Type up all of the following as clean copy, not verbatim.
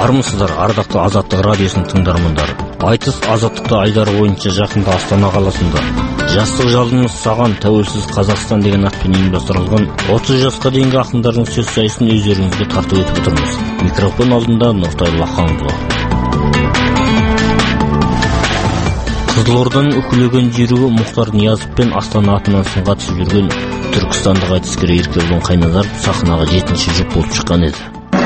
Армысыздар, ардақты Азаттық радиосының тыңдармандары. Айтыс Азаттықта айдары бойынша жақында Астана қаласында жастық жалынымыз саған тәуелсіз Қазақстан деген атпен ұйымдастырылған 30 жасқа дейінгі ақындардың сөз сайысын өздеріңізге тарту етіп отырмыз. Микрофон алдында Нұртай Лаханұлы. Қызылорданың үкілеген жүйрігі Мұхтар Ниязов пен Астана атынан сынға түсіп жүрген түркістандық айтыскер Еркебұлан Қайназаров сахнаға 7-ші жұп болып шыққан еді.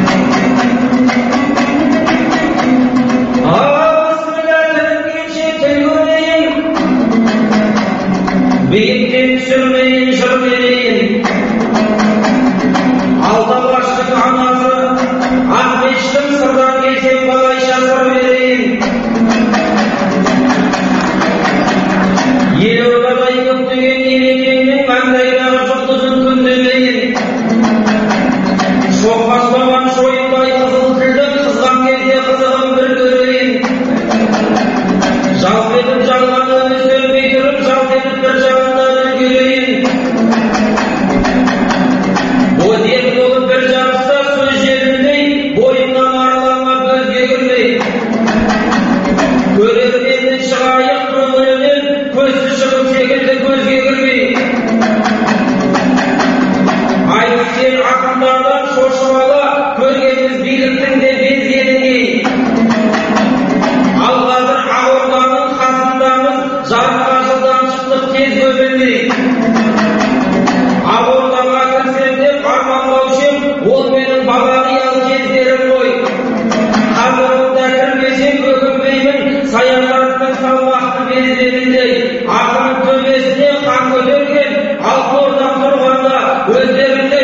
Биіктен түсірмейін жыр берейін, Алдабаштың анасы Ақмештің сырдан келсем қалайша сыр берейін. Елордадай көптеген ерекеңнің маңдайдағы жұлдызын күндемейін. Шоқпаспаған шойынбай қызыл тілді қызған кезде қызығын бір көрейін. Жалп етіп жалғаны өздермей тұрып, жалп етіп бір жағынан үлгерейін. Бодек болып бір жарыста сөз жеріндей, бойымнан арылама көзге кірмей. Көрерменнен шығайық көңілінен, көзсіз шығып секілді көзге кірмей. Айтыскер ақындардан шошып ала, көргеніміз биліктің де безгеніндей. Ал қазір Ақорданың қасындамыз, жарыққа жылдан шықтық тез көбелмей. Ақордаға кірсем деп арманбаушы ем, ол менің бала қиял кездерім ғой. Қазір онда кірмесем өкінбеймін, саясаттың салмақты бездеріндей. Ақынның төбесіне қан көтерген, Алтынорда тұрғанда өздеріндей.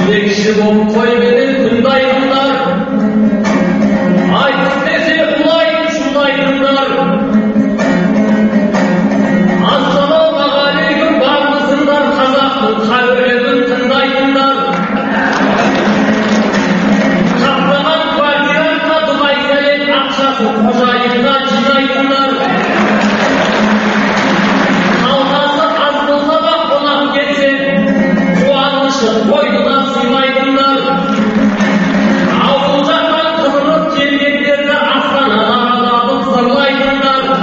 Bekşi bom koymenin kındaydılar. Ayt dese kulay şunlaydılar. Assalamu aleyküm barmısınlar Kazaktın kavrevin kındaydılar. Kaplanan kvartiranla Dumaysel'in akşası kocayından çizaydılar. Kalkası az bulsa da konak geçsin. Kuanlışı koyduna sıymaydınlar. Avulcaktan kızılıp gelgenlerine aslanalar alıp sırlaydınlar.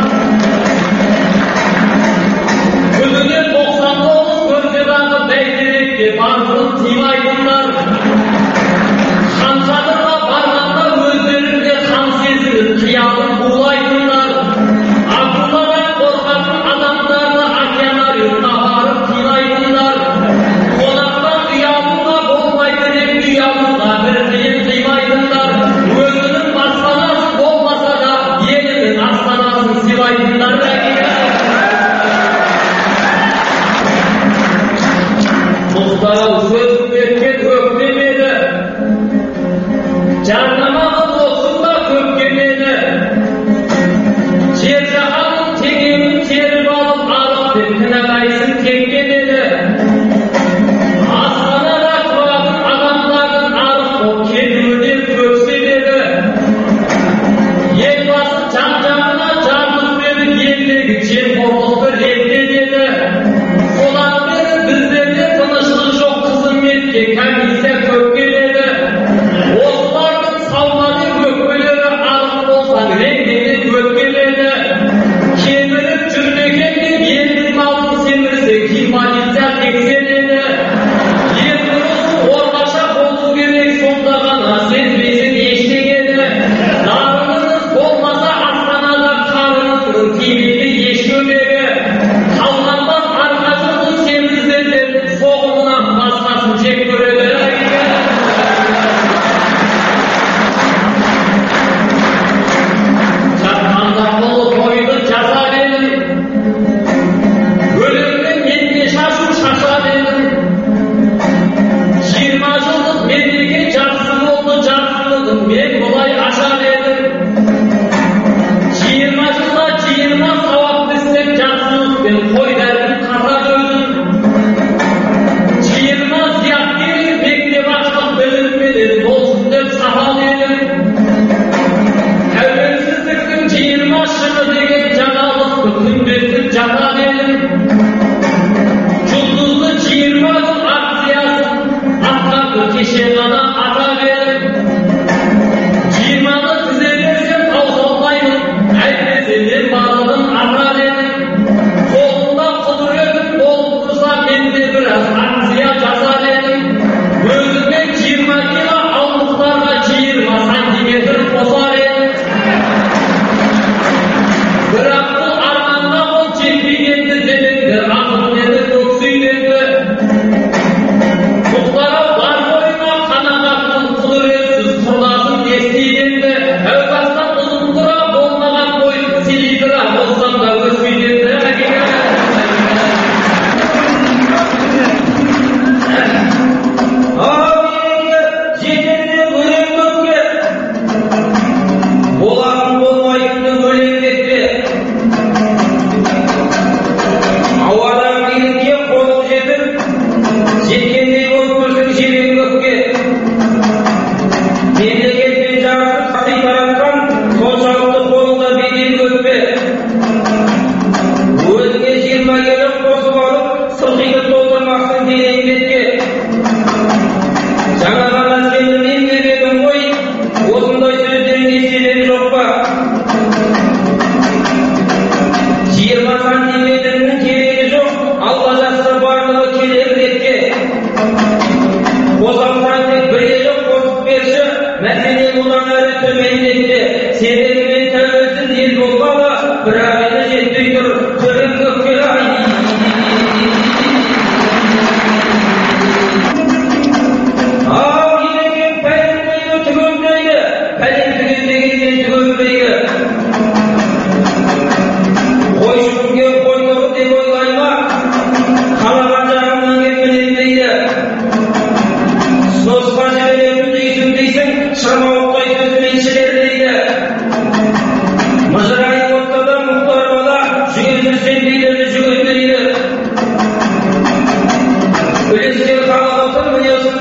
Gözüne 90'lı olup gözlerine beydirekti barzılıp sıymaydınlar. Kansadırla parmakla özlerinde kan sezilip kıyalım buğulaydınlar. Akıllara korkaklı adamlarla akyanar yurtuna varıp kıylaydınlar. Konaktan duyalımla bolmaydı hep duyalımla verdiğin kıymaydınlar. Özünün aslanası olmasa da yeninin aslanasını sivaydınlar. Muhtara söz etken öptemedi. Canlamalı olsun da köpkemedi.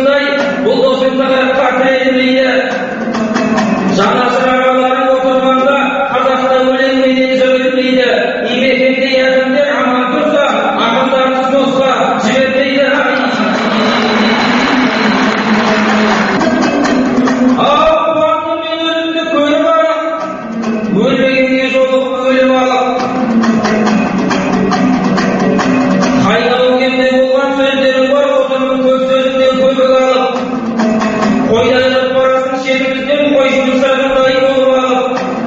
осындай бұл осындай портретімейді жанашыр ағаларың отырғанда қазақта өлеңменен жібермейді имекенде әкімдер аман тұрса ақындарымыз носқа жібермейді ал қуанды мен өлімді көріп алып өлмегенге жолығып өліп алып қайнау кемде болған сөздері бар отырмын көп сөзімнен көбік алып қойдайлап барасын шетімізден қой жұмсағандай болып алып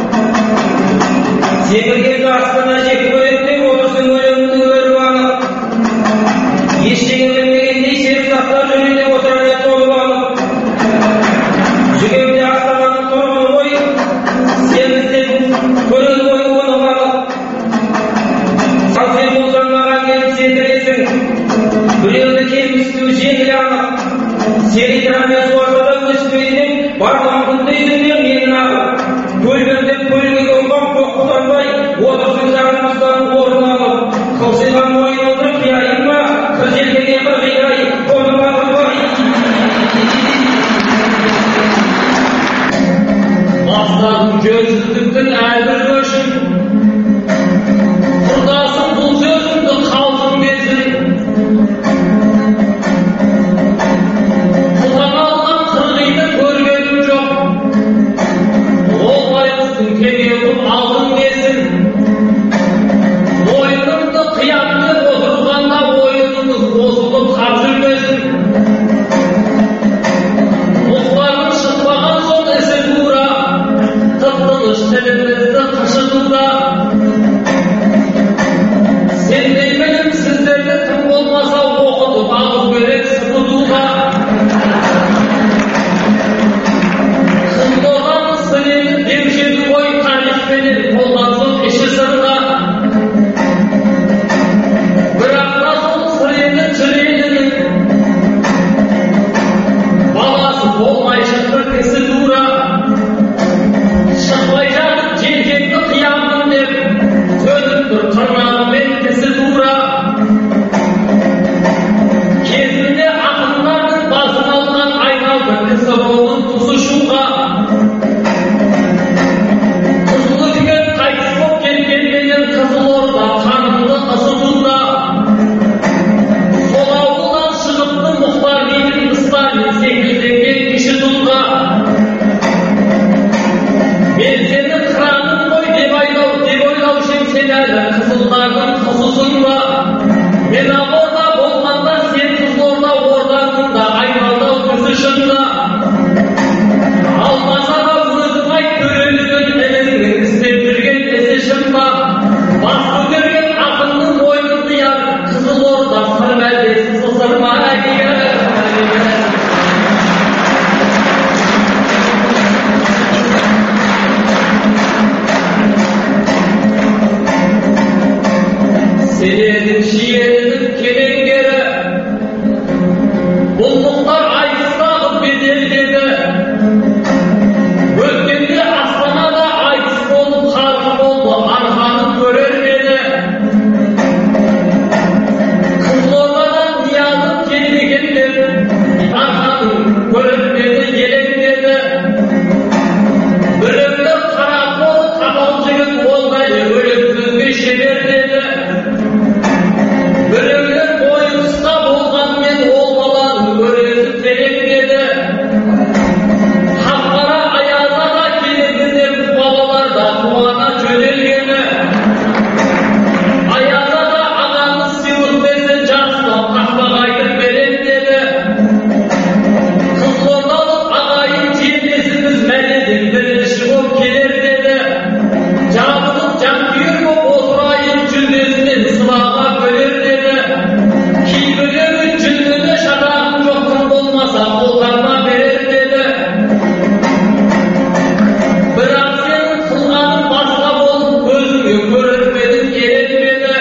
семірген астына жек көреді деп отырсың өлеңді өріп алып ештеңе білмегендей сен сақтап жүрейде отырады толып алып жүгемде астағаны тұрмын ғой сен іздеп көреді ғой оны алып ал сен болсаң маған келіп сендіресің біреуді кемістеу жеңіл анық селитрамен суарсада өспейден барлығын күндейді менің ағып көлбеңдеп көлге қонған көк құланбай отырсың жанымыздан орын алып қылшиған мойныңды қияйын ба қыз желкеге қырғидай қонып алғызбай бастадым жөнсіздіктің әрбір көшін құрдасым бұл сөзімді қалжың десін құлан алған қырғиды көргенім жоқ ол байғұстың кеме қып алдың десін мойнымды қиям деп отырғанда ойынымыз қосылып қап жүрмесін мұхтардың шықпаған соң ісі тура тып-тыныш тілімізді қышытуда сендей білімсіздерді тым болмаса оқытып алып керек сыпытуға қылдырған сілені деуші еді ғой тарихпенен қолдансын іші сырға бірақ та сол сілені жүрегінің баласы болмай шықты кісі тура шықпай жатып желкемді қиямын деп төніп тұр тырнағымен тісі тура кезінде ақындардың басын алған айналды кісі болдың тұсы шуға қызыл үкімет қайтыс боп кеткенменен Қызылорда қанымды ысытуда сол ауылдан шығыпты мұхтар дейтін Сталин секілденген кіші тұлға мен сені қыраным ғой деп ойлаушы ем сен әлі қызылдардың қызысың ба мен ақорда болғанда сен Қызылорда ордасында айналдау кісі шында алмасаға өзің айт төрелігін ініңнің істеп жүрген ісі шын ба бас көтерген ақынның мойнын қияр Қызылорда сыр бәлдесі сысыр ма сенедің шиенінің кемеңгері бұл мұхтар айтыстағы беделдеді өткенде астанада айтыс болып қарсы болды арқанын көрер еді Қызылордадан Ниязов келді екен деп арқанын көрер еді елеңдеді біреулер қара қолы қапал жігіт ондай өлең сөзге шебер деді біреулер бойы қысқа болғанмен ол баланы көресі терең деді қап-қара аязаға келеді деп балалар да қуана жөнелгені аязада ағамыз сыйлық берсе жақсылап қақпақ айтып берем деді қызылордалық ағайын жерлесіміз мәнеден бірінші боп келер деді жабылып жанкүйер боп отырайын жүлдесінен сыбаға бөлер деді кейбіреуі жүлдеде шатағым жоқтың болмаса қолдарына берер деді бірақ сенің қылғаның басқа болып көзіңе көрінбедің еленбеді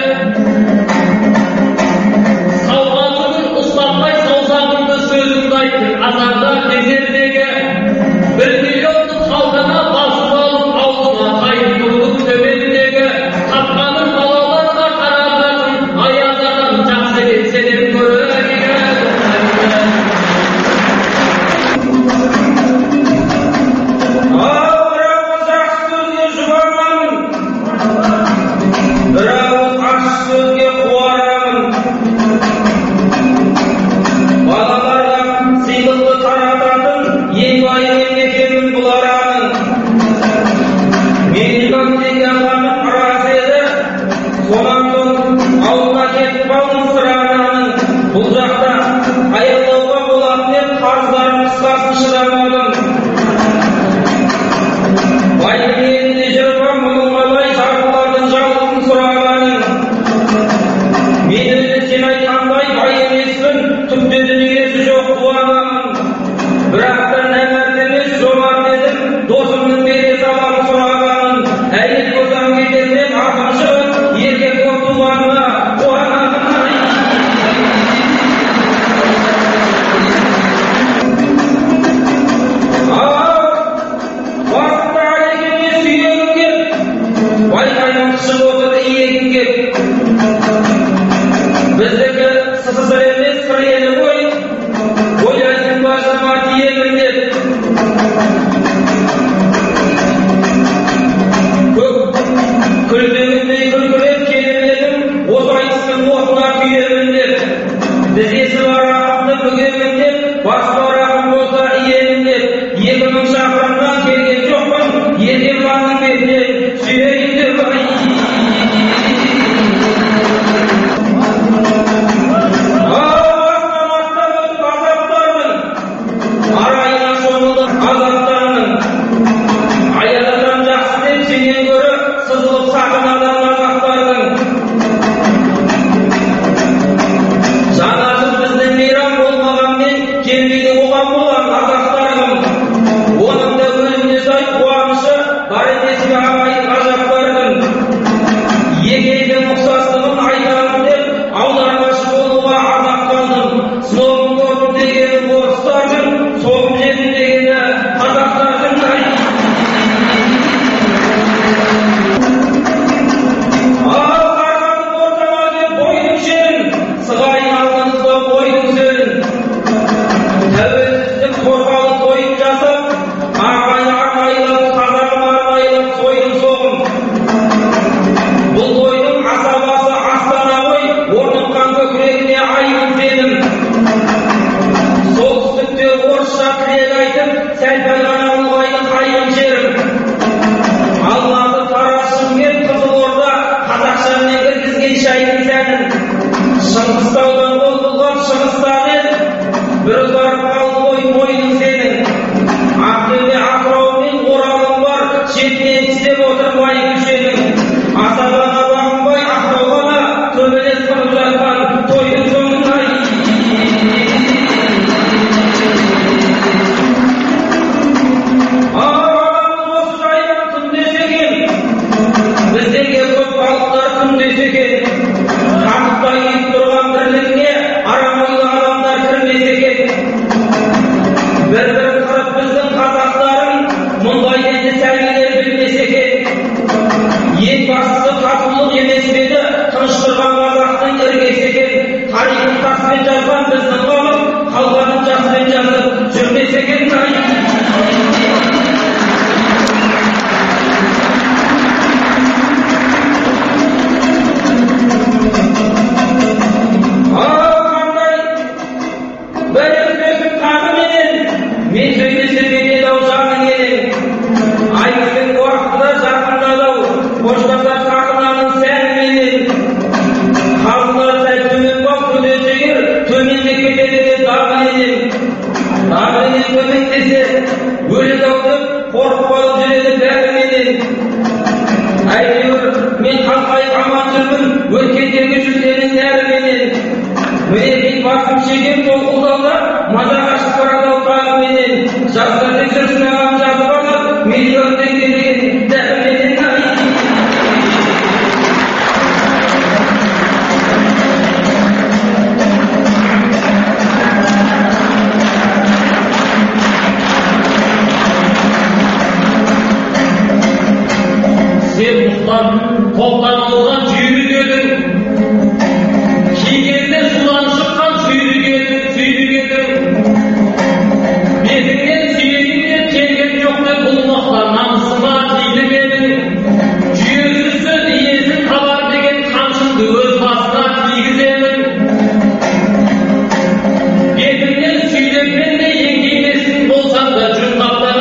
сауға түгіл ұстатпай саусағыңды сөзіңді айтып азарда кезердегі 1 миллионды қалтаңа басып алып аузыңа қайып тұрдың төбендегі тапқаның балаларға қарағасын аяз адам жақсы кетсе деп көрер ойлайсың ба жаман тиемін деп. Күлбегіндей күркіреп келіп едім, осы айтыстың отына күйемін деп. Тізесі бар ағымды бүгемін деп, бас бар ағым болса иемін деп. 2000 шақырымнан келген жоқпын, Еркебұланның бетіне сүйейін деп.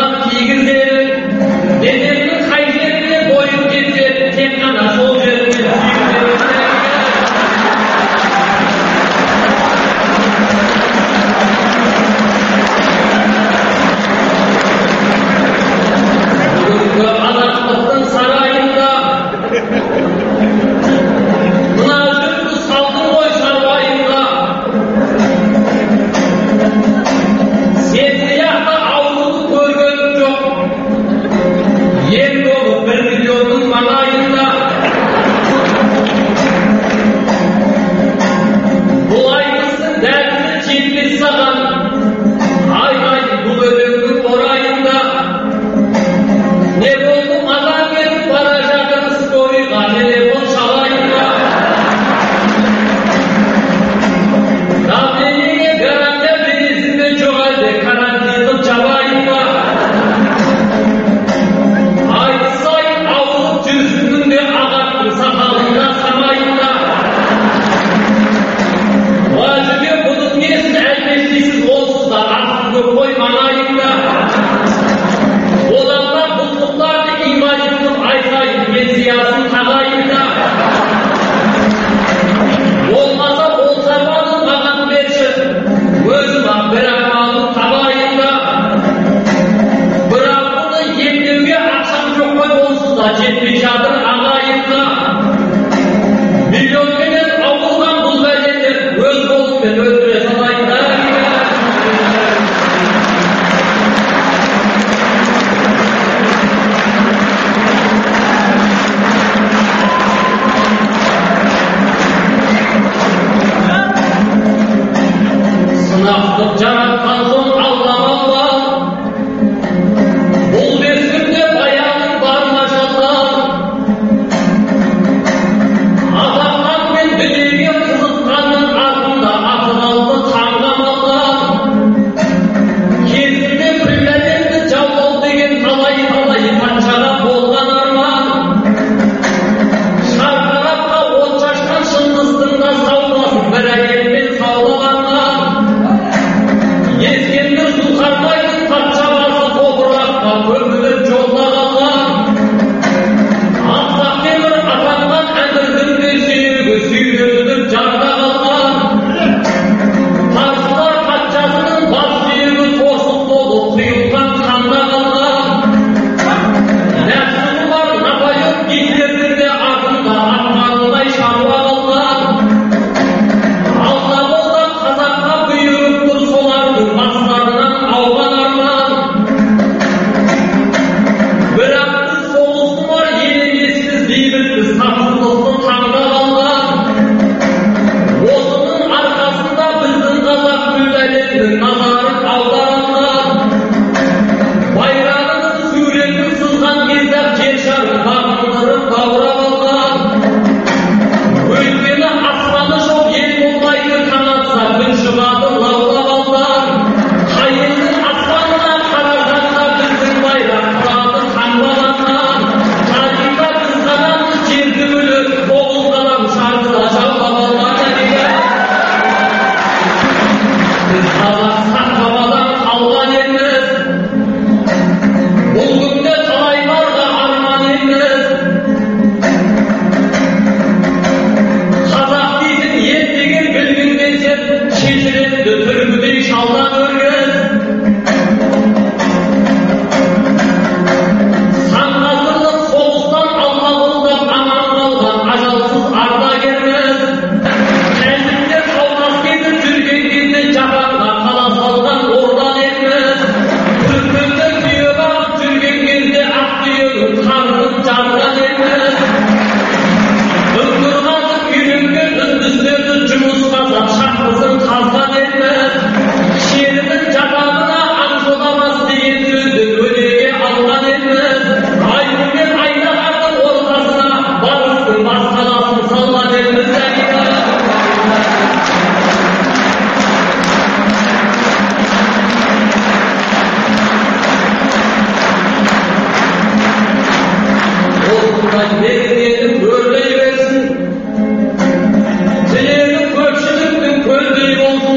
Dedemnin hayretine boyun geçer, tek ana sol vermez. Жастық жаратқан соң Алла бұл мезгілде баяның бар ма жалған? Атаққан мен дүниеге қызыққанның артында ақыл алды таңдап алған. Кезінде күллі әлемді жаулау деген талай патшаға болған арман. Шарқыраққа от шашқан шыңғыстың да сауласын бір әйелмен саулағаннан. Ескендір Зұлқарнайдың патша басы топыраққа көміліп жолда қалған. Ақсақ темір атанған әмірдің де сүйегі сүйретіліп жарда қалған. Парсылар патшасының бас сүйегі торсық болып құйылған қанда қалған. Нәпсі бар Наполеон Гитлердің де артында атқанындай шаруа қалған. Алда болған қазаққа бұйырып тұр солардың бастарынан ауған арман. Бірақ біз соғыстың бар ел емеспіз бейбітпіз тапсыздықты таңдап алған. Осының арқасында біздің қазақ күллі әлемнің назарын аударылған. Байрағының суретін сызған кезде жер шарын бағындырып баурап алған. Өйткені аспаны жоқ ел болмайды қанатса күн шығады лаулап алған. Қайыңның аспанына қарағанда біздің байрақ тұрады қаңбаланған. Тарихта біз ғанамыз жерді бөліп оғыз ғанам шарқыда жаулап алған әлегі. Біз қазақ сақ-бабадан қалған елміз. Бұл күнде талайларға арман елміз. Қазақ дейтін ел деген білгінге сен шешіретті түрмедей шалдан өргіз. Сан ғасырлық соғыстан алмағұлдап аман қалған ажалсыз ардагерміз. Кәсіптер қаунас кетіп жүрген кезде жапанға қала салған ордан елміз. Түркмендер түйе бағып жүрген кезде ақ түйенің қарнын жарған елміз. Үңгір қазып үйренген үндіздерді жұмысқа шақырсын қазған елміз. Шерінің жапанына аңшыламас деген сөзді өнеге алған елміз. Айны мен айнағардың ортасына барыстың басқанасын салған елміз. Осындай мекеннің өрлей берсін. Тілегі көпшіліктің көздей болсын.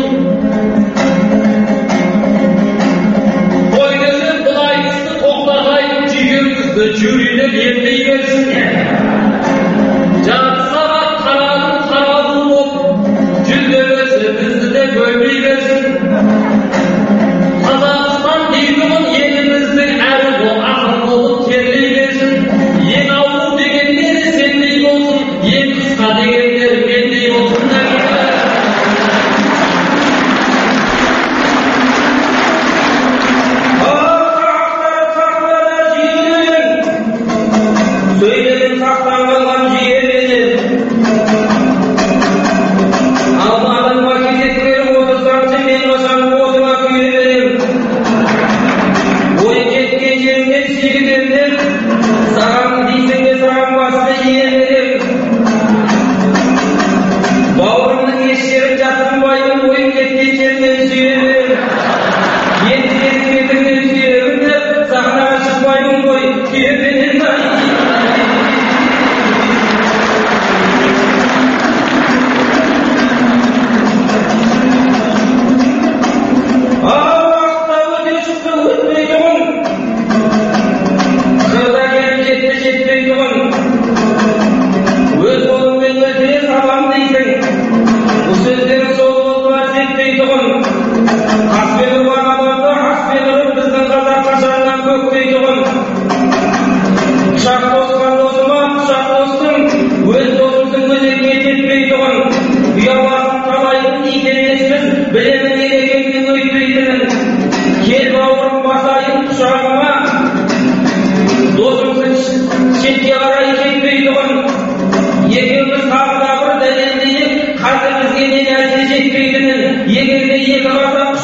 Той десем бұл айтысты тоқтағайын жүйгенімізді жүрелеп елмей берсін. Жарты сағат қарадың қарауыл боп, жүлдемесі бізді де бөлмей берсін. Қазақстан дейтұғын еліміздің әрі бол ақын болып терлей берсін. Ең ауыр дегендері сендей болсын, ең қысқа дегендері мендей болсын. Сөйлеген сақтан қалған жүйеленен. Алмадың ба кезек беріп отырсаңшы мен осаң осыма күйе берем. Ой кеткен жеріңнен сүйгендер, саған дейсің де саған басты ие берем. Бауырымның еш жерін жатырмайдың, ойын кеткен жерінен сүйе берем. Енді сенің бетіңнен сүйемін деп, сахнаға шықпаймын ғой, күйе берем. Уақытта өте шықты өтпей тұғын. Қырда келіп жетті жетпей тұғын. Өз қолыңмен өлтіре салам дейсің. Бұл сөздерің сол болма жетпей тұғын. Қаспен ұрған адамды аспен ұрып біздің қазақ қашаннан көктей тұғын. Пышақ тосқан досыма пышақ тостың. Өз досымсың өзекке жетпей тұғын. Ұяласын талайдың икемеспіз, білемін ерекеңнің өйтпейтінін. Кел бауырым басайын құшағыма, досымсың шетке қарай кетпей тұғын. Екеуміз тағы да бір дәлелдейік, қазір бізге не нәрсе жетпейтінін. Егер де екі қазақ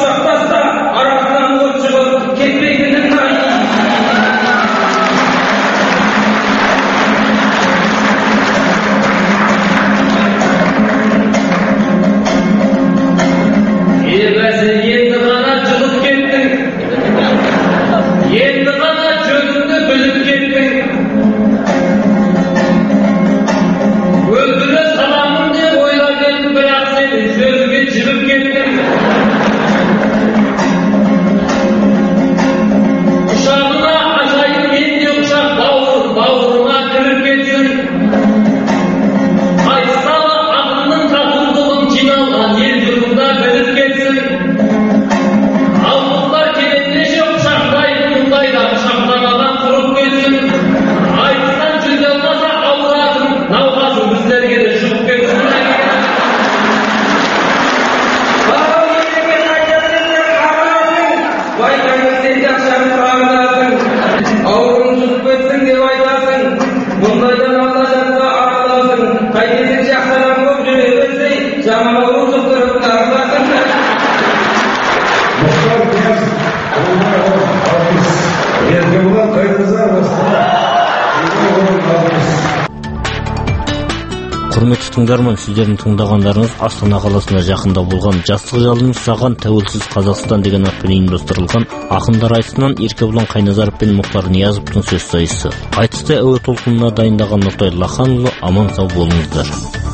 тыңдарман, сіздердің тыңдағандарыңыз Астана қаласында жақында болған жастық жалынымыз саған тәуелсіз Қазақстан деген атпен ұйымдастырылған ақындар айтысынан Еркебұлан Қайназаров пен Мұхтар Ниязовтың сөз сайысы. Айтысты әуе толқынына дайындаған Нұртай Лаханұлы, аман сау болыңыздар.